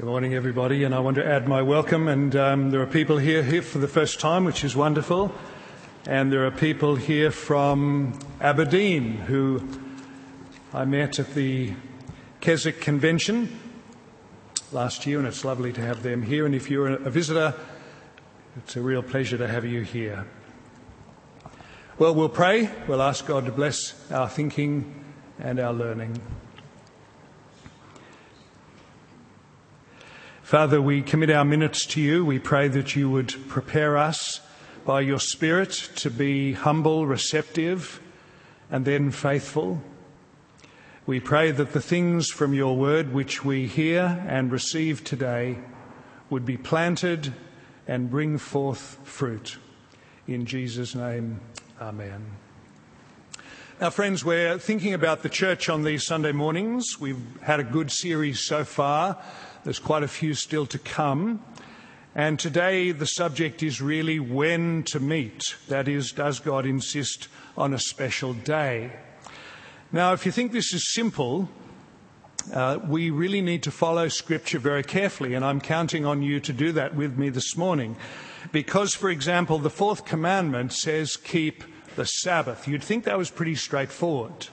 Good morning, everybody, and I want to add my welcome. And there are people here for the first time, which is wonderful. And there are people here from Aberdeen who I met at the Keswick Convention last year, and it's lovely to have them here. And if you're a visitor, it's a real pleasure to have you here. Well, we'll pray. We'll ask God to bless our thinking and our learning. Father, we commit our minutes to you. We pray that you would prepare us by your Spirit to be humble, receptive, and then faithful. We pray that the things from your word which we hear and receive today would be planted and bring forth fruit. In Jesus' name, amen. Now, friends, we're thinking about the church on these Sunday mornings. We've had a good series so far. There's quite a few still to come. And today the subject is really when to meet. That is, does God insist on a special day? Now, if you think this is simple, we really need to follow Scripture very carefully, and I'm counting on you to do that with me this morning. Because, for example, the fourth commandment says, keep the Sabbath. You'd think that was pretty straightforward.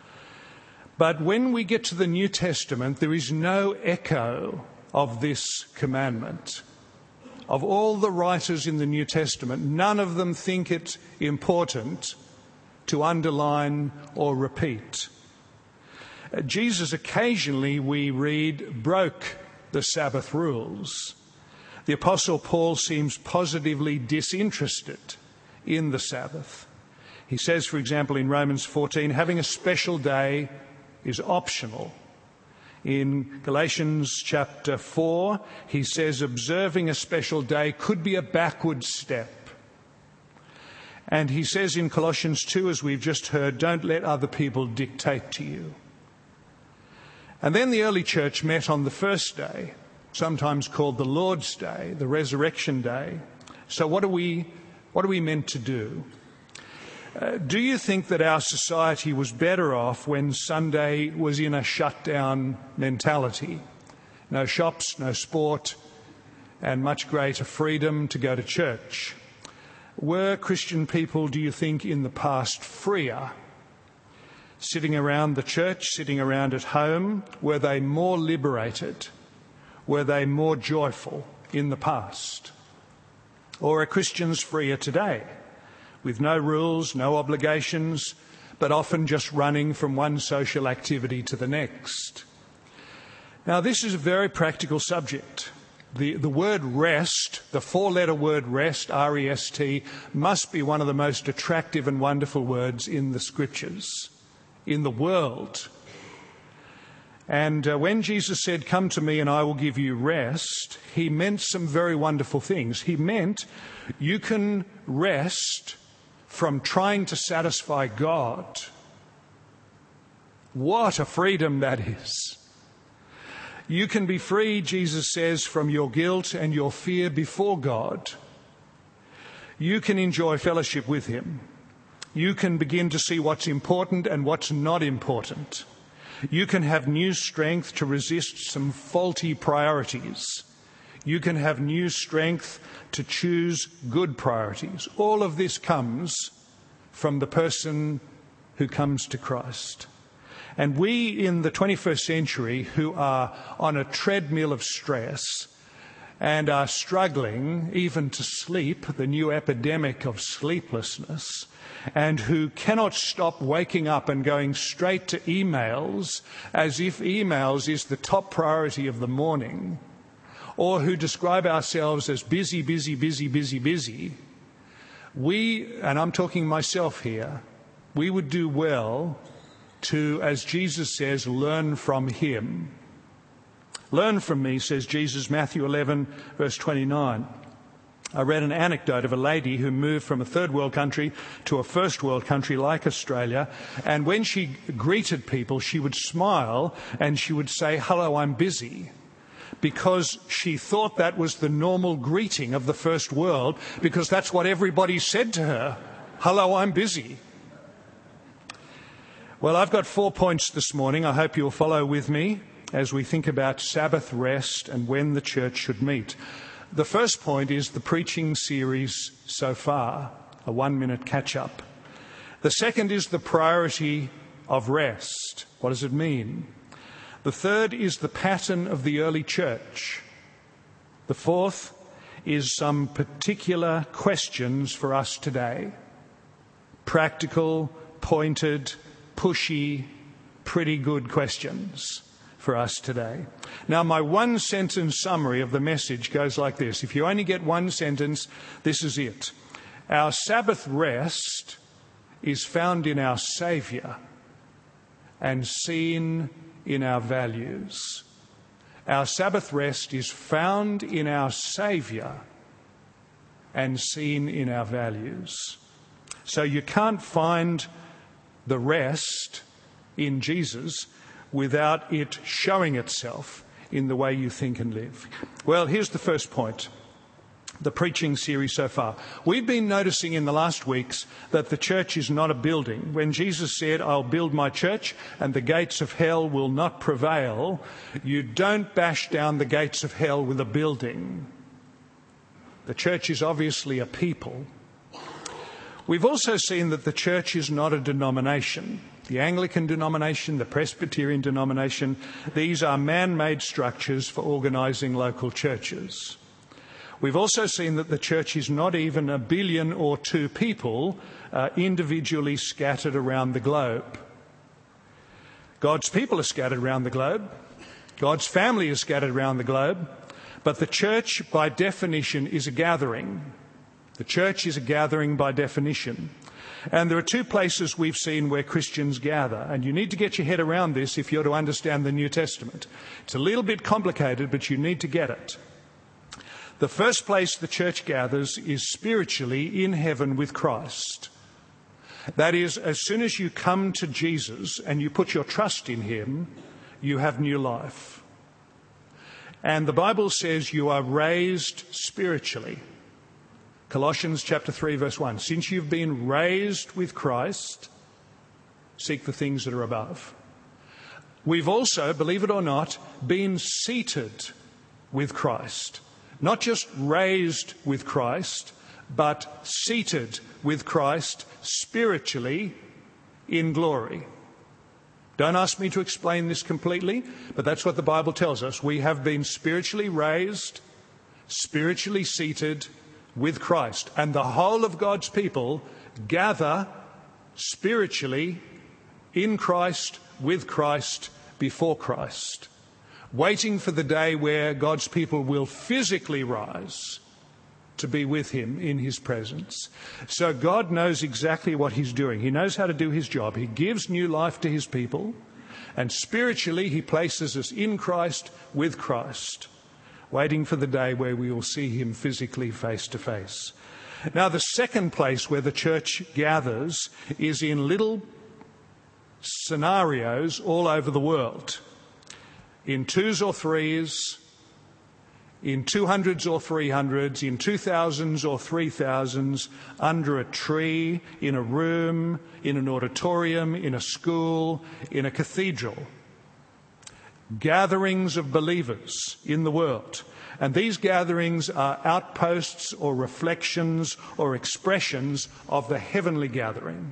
But when we get to the New Testament, there is no echo of this commandment. Of all the writers in the New Testament, none of them think it important to underline or repeat. Jesus occasionally, we read, broke the Sabbath rules. The Apostle Paul seems positively disinterested in the Sabbath. He says, for example, in Romans 14, having a special day is optional. In Galatians chapter 4, he says observing a special day could be a backward step. And he says in Colossians 2, as we've just heard, don't let other people dictate to you. And then the early church met on the first day, sometimes called the Lord's Day, the Resurrection Day. So what are we meant to do? Do you think that our society was better off when Sunday was in a shutdown mentality? No shops, no sport, and much greater freedom to go to church. Were Christian people, do you think, in the past freer? Sitting around the church, sitting around at home, were they more liberated? Were they more joyful in the past? Or are Christians freer today? With no rules, no obligations, but often just running from one social activity to the next. Now, this is a very practical subject. The word rest, the four-letter word rest, R-E-S-T, must be one of the most attractive and wonderful words in the Scriptures, in the world. And when Jesus said, come to me and I will give you rest, he meant some very wonderful things. He meant you can rest from trying to satisfy God. What a freedom that is. You can be free, Jesus says, from your guilt and your fear before God. You can enjoy fellowship with him. You can begin to see what's important and what's not important. You can have new strength to resist some faulty priorities. You can have new strength to choose good priorities. All of this comes from the person who comes to Christ. And we in the 21st century who are on a treadmill of stress and are struggling even to sleep, the new epidemic of sleeplessness, and who cannot stop waking up and going straight to emails as if emails is the top priority of the morning, or who describe ourselves as busy, we, and I'm talking myself here, we would do well to, as Jesus says, learn from him. Learn from me, says Jesus, Matthew 11, verse 29. I read an anecdote of a lady who moved from a third world country to a first world country like Australia, and when she greeted people, she would smile and she would say, hello, I'm busy. Because she thought that was the normal greeting of the first world, because that's what everybody said to her. Hello, I'm busy. Well, I've got 4 points this morning. I hope you'll follow with me. as we think about Sabbath rest and when the church should meet. The first point is the preaching series so far, a 1-minute catch-up. The second is the priority of rest. What does it mean? The third is the pattern of the early church. The fourth is some particular questions for us today. Practical, pointed, pushy, pretty good questions for us today. Now, my one-sentence summary of the message goes like this. If you only get one sentence, this is it. Our Sabbath rest is found in our Saviour and seen in our values. Our Sabbath rest is found in our Saviour and seen in our values. So you can't find the rest in Jesus without it showing itself in the way you think and live. Well, here's the first point. The preaching series so far. We've been noticing in the last weeks that the church is not a building. When Jesus said, "I'll build my church and the gates of hell will not prevail," you don't bash down the gates of hell with a building. The church is obviously a people. We've also seen that the church is not a denomination. The Anglican denomination, the Presbyterian denomination, these are man-made structures for organising local churches. We've also seen that the church is not even 1 billion or 2 people individually scattered around the globe. God's people are scattered around the globe. God's family is scattered around the globe. But the church, by definition, is a gathering. The church is a gathering by definition. And there are 2 places we've seen where Christians gather. And you need to get your head around this if you're to understand the New Testament. It's a little bit complicated, but you need to get it. The first place the church gathers is spiritually in heaven with Christ. That is, as soon as you come to Jesus and you put your trust in him, you have new life. And the Bible says you are raised spiritually. Colossians chapter 3 verse 1. Since you've been raised with Christ, seek the things that are above. We've also, believe it or not, been seated with Christ. Not just raised with Christ, but seated with Christ spiritually in glory. Don't ask me to explain this completely, but that's what the Bible tells us. We have been spiritually raised, spiritually seated with Christ. And the whole of God's people gather spiritually in Christ, with Christ, before Christ, waiting for the day where God's people will physically rise to be with him in his presence. So God knows exactly what he's doing. He knows how to do his job. He gives new life to his people, and spiritually he places us in Christ, with Christ, waiting for the day where we will see him physically face to face. Now, the second place where the church gathers is in little scenarios all over the world. In 2s or 3s, in 200s or 300s, in 2000s or 3000s, under a tree, in a room, in an auditorium, in a school, in a cathedral. Gatherings of believers in the world. And these gatherings are outposts or reflections or expressions of the heavenly gathering.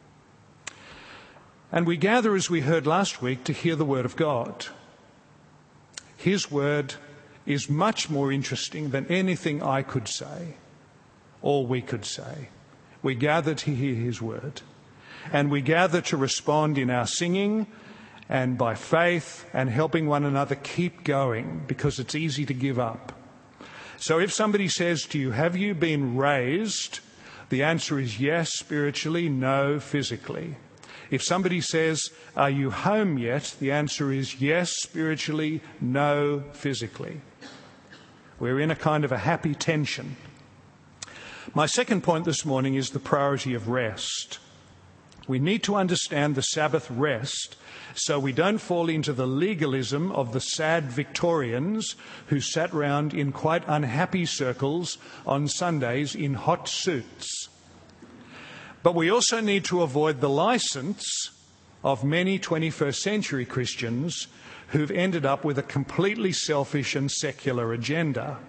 And we gather, as we heard last week, to hear the word of God. His word is much more interesting than anything I could say or we could say. We gather to hear his word. And we gather to respond in our singing and by faith and helping one another keep going, because it's easy to give up. So if somebody says to you, "Have you been raised?" the answer is yes, spiritually, no, physically. If somebody says, "Are you home yet?" the answer is yes, spiritually, no, physically. We're in a kind of a happy tension. My second point this morning is the priority of rest. We need to understand the Sabbath rest so we don't fall into the legalism of the sad Victorians who sat round in quite unhappy circles on Sundays in hot suits. But we also need to avoid the license of many 21st century Christians who've ended up with a completely selfish and secular agenda.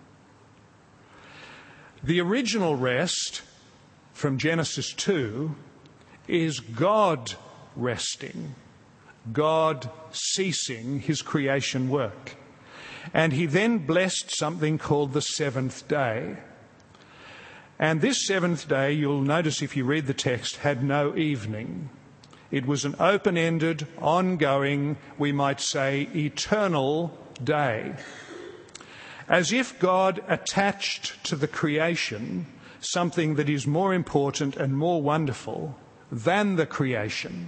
The original rest from Genesis 2 is God resting, God ceasing his creation work. And he then blessed something called the seventh day. And this seventh day, you'll notice if you read the text, had no evening. It was an open-ended, ongoing, we might say, eternal day. As if God attached to the creation something that is more important and more wonderful than the creation,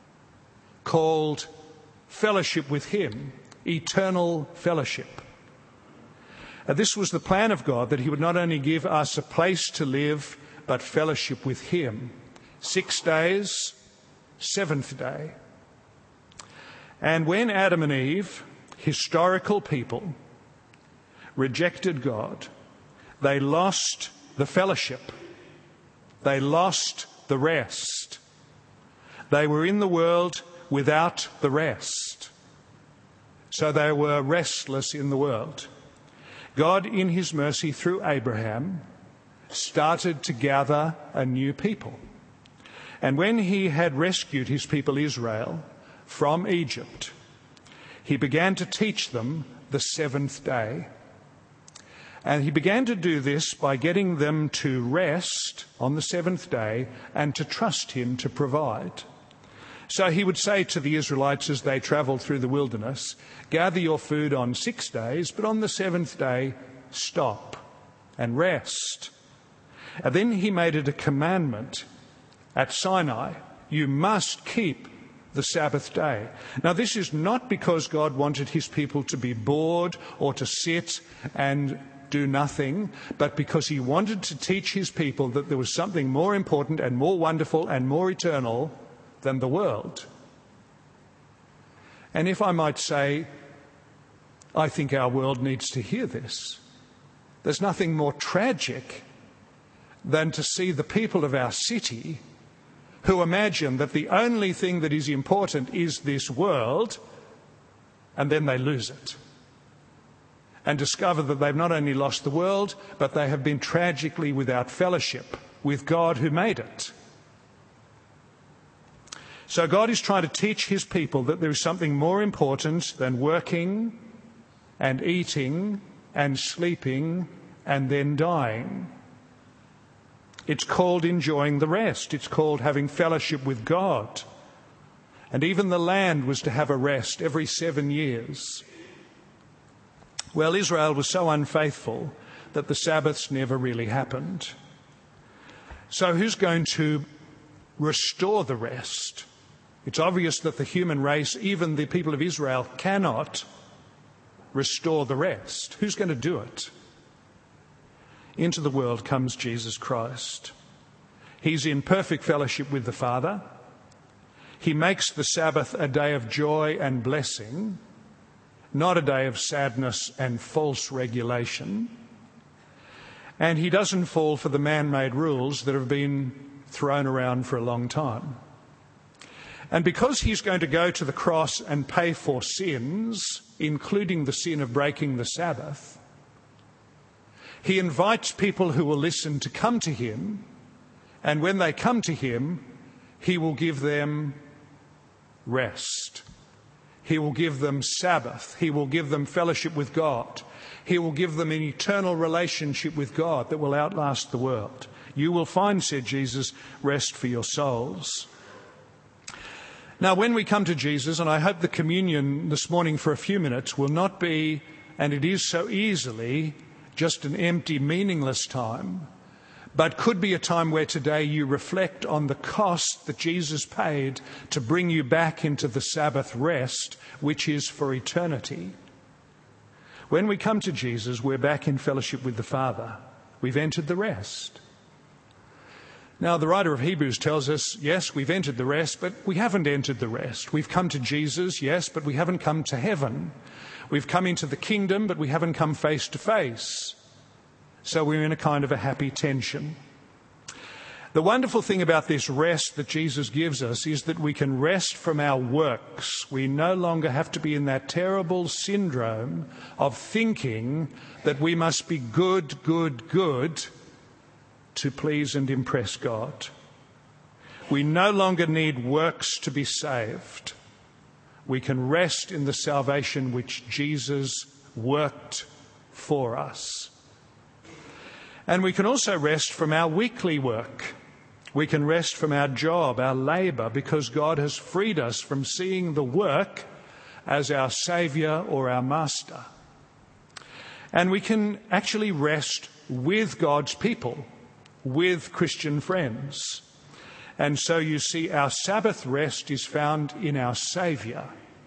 called fellowship with him, eternal fellowship. This was the plan of God, that he would not only give us a place to live, but fellowship with him. 6 days, seventh day. And when Adam and Eve, historical people, rejected God, they lost the fellowship. They lost the rest. They were in the world without the rest. So they were restless in the world. God, in his mercy through Abraham, started to gather a new people. And when he had rescued his people Israel from Egypt, he began to teach them the seventh day. And he began to do this by getting them to rest on the seventh day and to trust him to provide. So he would say to the Israelites as they travelled through the wilderness, gather your food on 6 days, but on the seventh day, stop and rest. And then he made it a commandment at Sinai. You must keep the Sabbath day. Now, this is not because God wanted his people to be bored or to sit and do nothing, but because he wanted to teach his people that there was something more important and more wonderful and more eternal than the world. And if I might say, I think our world needs to hear this. There's nothing more tragic than to see the people of our city who imagine that the only thing that is important is this world, and then they lose it and discover that they've not only lost the world, but they have been tragically without fellowship with God who made it. So God is trying to teach his people that there is something more important than working and eating and sleeping and then dying. It's called enjoying the rest. It's called having fellowship with God. And even the land was to have a rest every 7 years. Well, Israel was so unfaithful that the Sabbaths never really happened. So who's going to restore the rest? It's obvious that the human race, even the people of Israel, cannot restore the rest. Who's going to do it? Into the world comes Jesus Christ. He's in perfect fellowship with the Father. He makes the Sabbath a day of joy and blessing, not a day of sadness and false regulation. And he doesn't fall for the man-made rules that have been thrown around for a long time. And because he's going to go to the cross and pay for sins, including the sin of breaking the Sabbath, he invites people who will listen to come to him, and when they come to him, he will give them rest. He will give them Sabbath. He will give them fellowship with God. He will give them an eternal relationship with God that will outlast the world. You will find, said Jesus, rest for your souls. Now, when we come to Jesus, and I hope the communion this morning for a few minutes will not be, and it is so easily, just an empty, meaningless time, but could be a time where today you reflect on the cost that Jesus paid to bring you back into the Sabbath rest, which is for eternity. When we come to Jesus, we're back in fellowship with the Father. We've entered the rest. Now, the writer of Hebrews tells us, yes, we've entered the rest, but we haven't entered the rest. We've come to Jesus, yes, but we haven't come to heaven. We've come into the kingdom, but we haven't come face to face. So we're in a kind of a happy tension. The wonderful thing about this rest that Jesus gives us is that we can rest from our works. We no longer have to be in that terrible syndrome of thinking that we must be good to please and impress God. We no longer need works to be saved. We can rest in the salvation which Jesus worked for us. And we can also rest from our weekly work. We can rest from our job, our labour, because God has freed us from seeing the work as our saviour or our master. And we can actually rest with God's people, with Christian friends. And so you see, our Sabbath rest is found in our Saviour,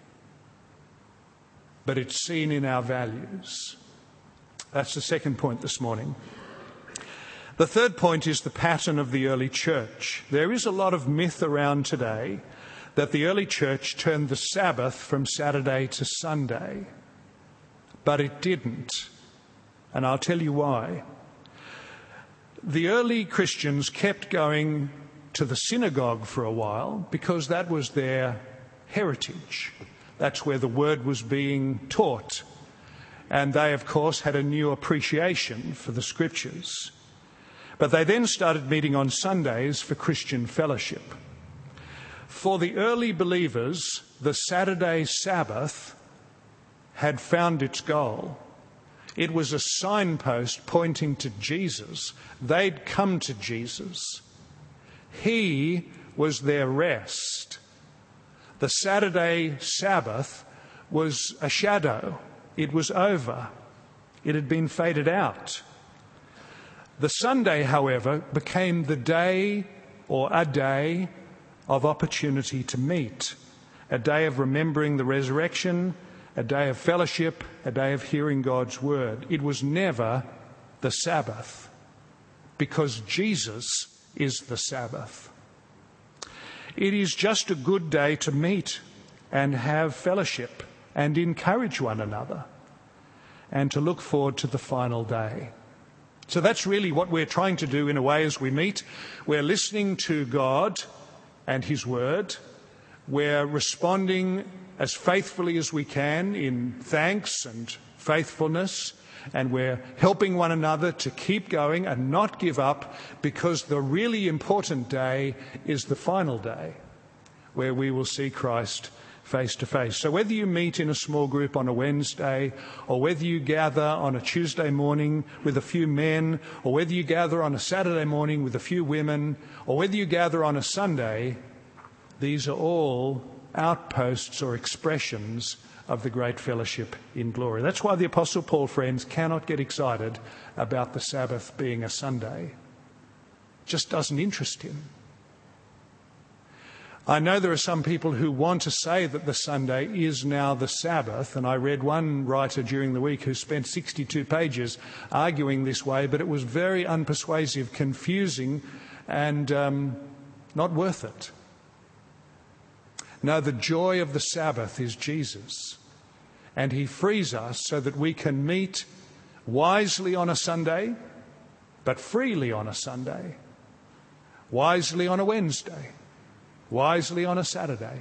but it's seen in our values. That's the second point this morning. The third point is the pattern of the early church. There is a lot of myth around today that the early church turned the Sabbath from Saturday to Sunday, but it didn't. And I'll tell you why. The early Christians kept going to the synagogue for a while because that was their heritage. That's where the word was being taught. And they, of course, had a new appreciation for the scriptures. But they then started meeting on Sundays for Christian fellowship. For the early believers, the Saturday Sabbath had found its goal. It was a signpost pointing to Jesus. They'd come to Jesus. He was their rest. The Saturday Sabbath was a shadow. It was over. It had been faded out. The Sunday, however, became the day or a day of opportunity to meet, a day of remembering the resurrection, a day of fellowship, a day of hearing God's word. It was never the Sabbath, because Jesus is the Sabbath. It is just a good day to meet and have fellowship and encourage one another and to look forward to the final day. So that's really what we're trying to do in a way as we meet. We're listening to God and His Word. We're responding as faithfully as we can in thanks and faithfulness. And we're helping one another to keep going and not give up, because the really important day is the final day where we will see Christ face to face. So whether you meet in a small group on a Wednesday, or whether you gather on a Tuesday morning with a few men, or whether you gather on a Saturday morning with a few women, or whether you gather on a Sunday, these are all outposts or expressions of the great fellowship in glory. That's why the Apostle Paul, friends, cannot get excited about the Sabbath being a Sunday. It just doesn't interest him. I know there are some people who want to say that the Sunday is now the Sabbath, and I read one writer during the week who spent 62 pages arguing this way, but it was very unpersuasive, confusing, and not worth it. No, the joy of the Sabbath is Jesus, and He frees us so that we can meet wisely on a Sunday, but freely on a Sunday, wisely on a Wednesday, wisely on a Saturday.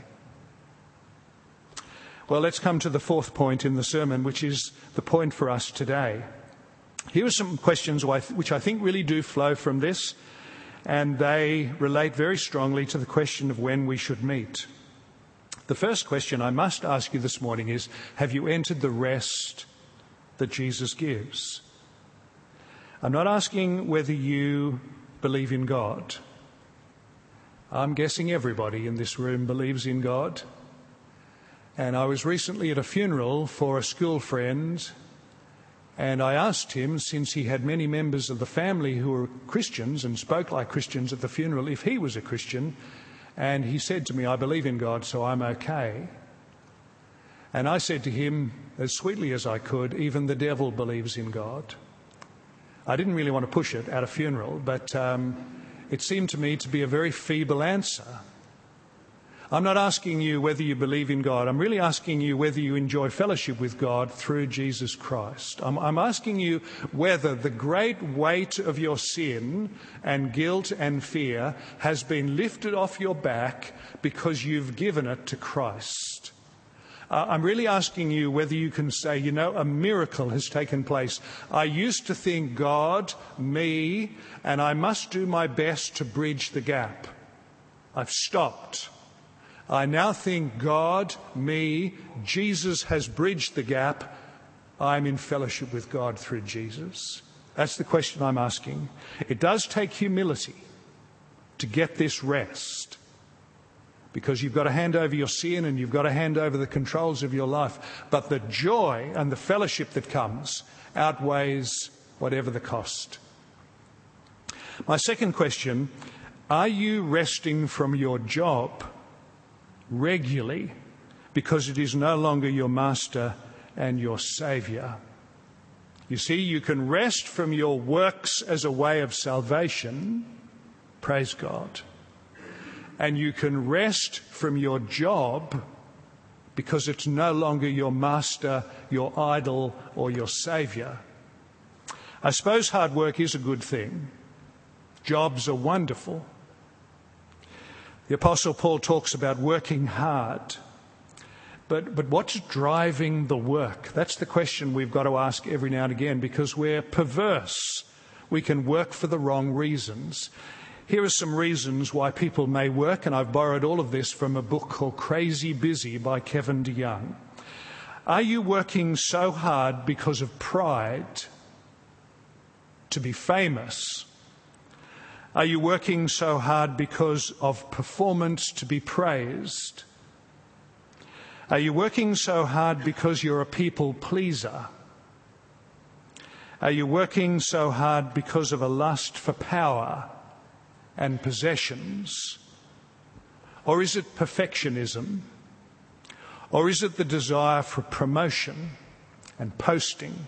Well, let's come to the fourth point in the sermon, which is the point for us today. Here are some questions which I think really do flow from this, and they relate very strongly to the question of when we should meet. The first question I must ask you this morning is, have you entered the rest that Jesus gives? I'm not asking whether you believe in God. I'm guessing everybody in this room believes in God. And I was recently at a funeral for a school friend, and I asked him, since he had many members of the family who were Christians and spoke like Christians at the funeral, if he was a Christian. And he said to me, I believe in God, so I'm okay. And I said to him, as sweetly as I could, even the devil believes in God. I didn't really want to push it at a funeral, but it seemed to me to be a very feeble answer. I'm not asking you whether you believe in God. I'm really asking you whether you enjoy fellowship with God through Jesus Christ. I'm asking you whether the great weight of your sin and guilt and fear has been lifted off your back because you've given it to Christ. I'm really asking you whether you can say, you know, a miracle has taken place. I used to think God, me, and I must do my best to bridge the gap. I've stopped. I now think God, me, Jesus has bridged the gap. I'm in fellowship with God through Jesus. That's the question I'm asking. It does take humility to get this rest, because you've got to hand over your sin and you've got to hand over the controls of your life. But the joy and the fellowship that comes outweighs whatever the cost. My second question, are you resting from your job regularly because it is no longer your master and your saviour? You see, you can rest from your works as a way of salvation, praise God, and you can rest from your job because it's no longer your master, your idol, or your saviour. I suppose hard work is a good thing. Jobs are wonderful. The Apostle Paul talks about working hard. But what's driving the work? That's the question we've got to ask every now and again, because we're perverse. We can work for the wrong reasons. Here are some reasons why people may work, and I've borrowed all of this from a book called Crazy Busy by Kevin DeYoung. Are you working so hard because of pride, to be famous? Are you working so hard because of performance, to be praised? Are you working so hard because you're a people pleaser? Are you working so hard because of a lust for power and possessions? Or is it perfectionism? Or is it the desire for promotion and posting?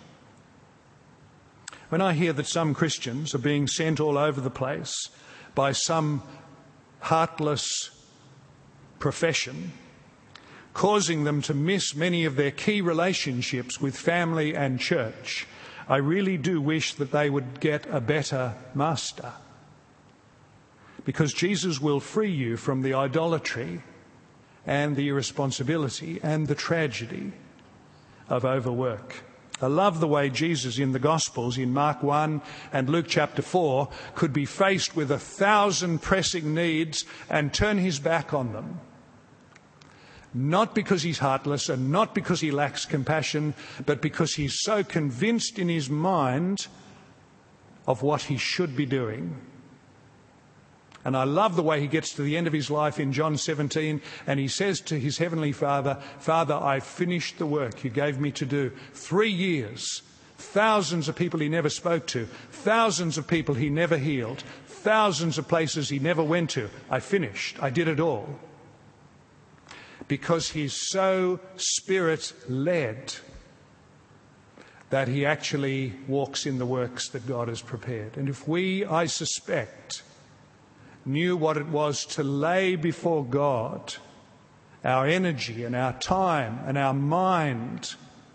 When I hear that some Christians are being sent all over the place by some heartless profession, causing them to miss many of their key relationships with family and church, I really do wish that they would get a better master. Because Jesus will free you from the idolatry and the irresponsibility and the tragedy of overwork. I love the way Jesus in the Gospels, in Mark 1 and Luke chapter 4, could be faced with 1,000 pressing needs and turn his back on them. Not because he's heartless and not because he lacks compassion, but because he's so convinced in his mind of what he should be doing. And I love the way he gets to the end of his life in John 17, and he says to his heavenly Father, Father, I've finished the work you gave me to do. 3 years, thousands of people he never spoke to, thousands of people he never healed, thousands of places he never went to. I finished. I did it all. Because he's so Spirit-led that he actually walks in the works that God has prepared. And if we, I suspect, knew what it was to lay before God our energy and our time and our mind,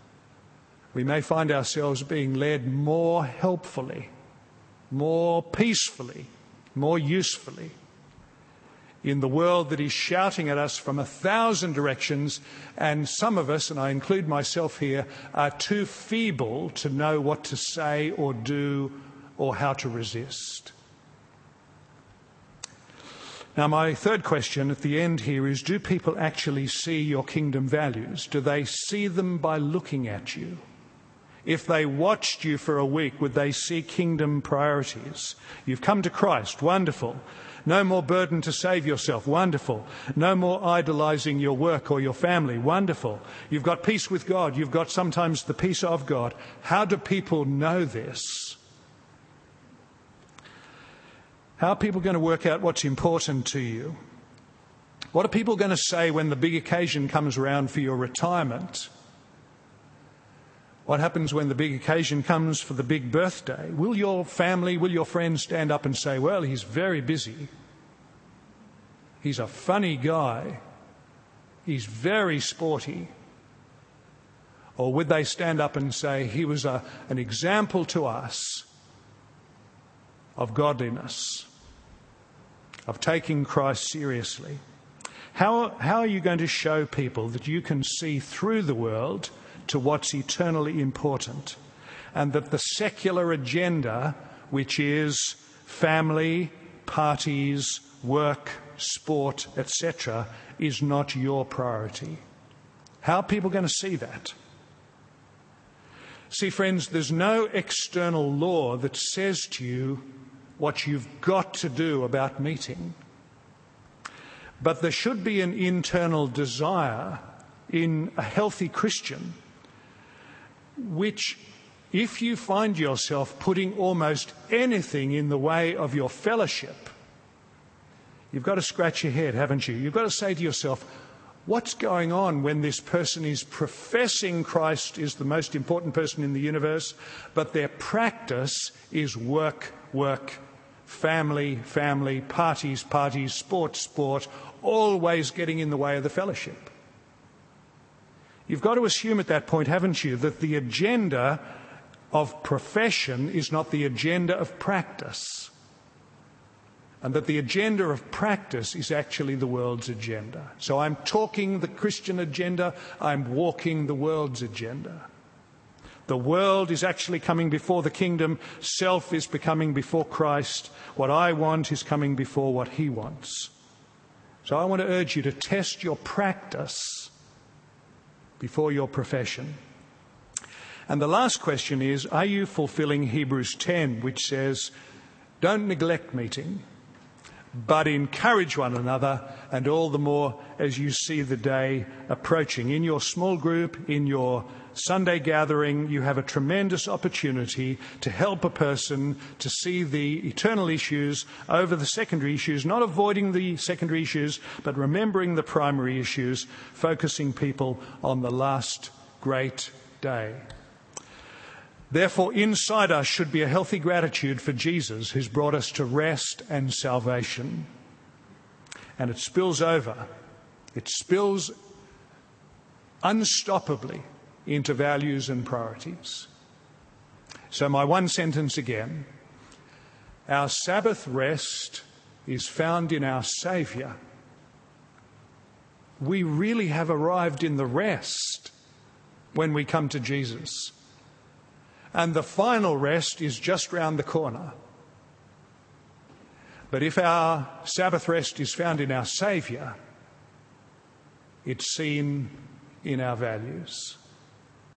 we may find ourselves being led more helpfully, more peacefully, more usefully in the world that is shouting at us from 1,000 directions, and some of us, and I include myself here, are too feeble to know what to say or do or how to resist. Now, my third question at the end here is, do people actually see your kingdom values? Do they see them by looking at you? If they watched you for a week, would they see kingdom priorities? You've come to Christ, wonderful. No more burden to save yourself, wonderful. No more idolizing your work or your family, wonderful. You've got peace with God. You've got sometimes the peace of God. How do people know this? How are people going to work out what's important to you? What are people going to say when the big occasion comes around for your retirement? What happens when the big occasion comes for the big birthday? Will your family, will your friends stand up and say, well, he's very busy. He's a funny guy. he's very sporty? Or would they stand up and say he was an example to us of godliness, of taking Christ seriously? How are you going to show people that you can see through the world to what's eternally important, and that the secular agenda, which is family, parties, work, sport, etc., is not your priority? How are people going to see that? See, friends, there's no external law that says to you what you've got to do about meeting. But there should be an internal desire in a healthy Christian, which, if you find yourself putting almost anything in the way of your fellowship, you've got to scratch your head, haven't you? You've got to say to yourself, what's going on when this person is professing Christ is the most important person in the universe, but their practice is work, work, family, family, parties, parties, sport, sport, always getting in the way of the fellowship? You've got to assume at that point, haven't you, that the agenda of profession is not the agenda of practice, and that the agenda of practice is actually the world's agenda. So I'm talking the Christian agenda, I'm walking the world's agenda. The world is actually coming before the kingdom, self is becoming before Christ, what I want is coming before what he wants. So I want to urge you to test your practice before your profession. And the last question is, are you fulfilling Hebrews 10, which says, don't neglect meeting, but encourage one another, and all the more as you see the day approaching. In your small group, in your Sunday gathering, you have a tremendous opportunity to help a person to see the eternal issues over the secondary issues, not avoiding the secondary issues, but remembering the primary issues, focusing people on the last great day. Therefore, inside us should be a healthy gratitude for Jesus, who's brought us to rest and salvation. And it spills over. It spills unstoppably into values and priorities. So my one sentence again. Our Sabbath rest is found in our Saviour. We really have arrived in the rest when we come to Jesus. And the final rest is just round the corner. But if our Sabbath rest is found in our Saviour, it's seen in our values.